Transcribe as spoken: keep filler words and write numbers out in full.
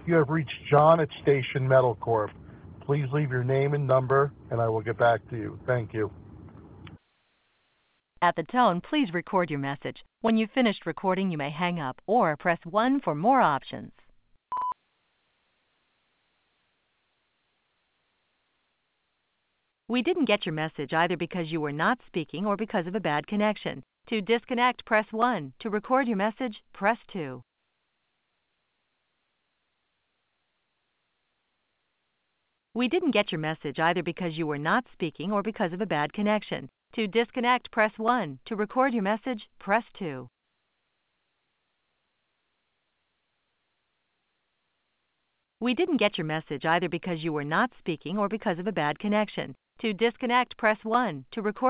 You have reached John at Station Metal Corp. Please leave your name and number, and I will get back to you. Thank you. At the tone, please record your message. When you've finished recording, you may hang up or press one for more options. We didn't get your message either because you were not speaking or because of a bad connection. To disconnect, press one. To record your message, press two. We didn't get your message either because you were not speaking or because of a bad connection. To disconnect, press one. To record your message, press two. We didn't get your message either because you were not speaking or because of a bad connection. To disconnect, press one. To record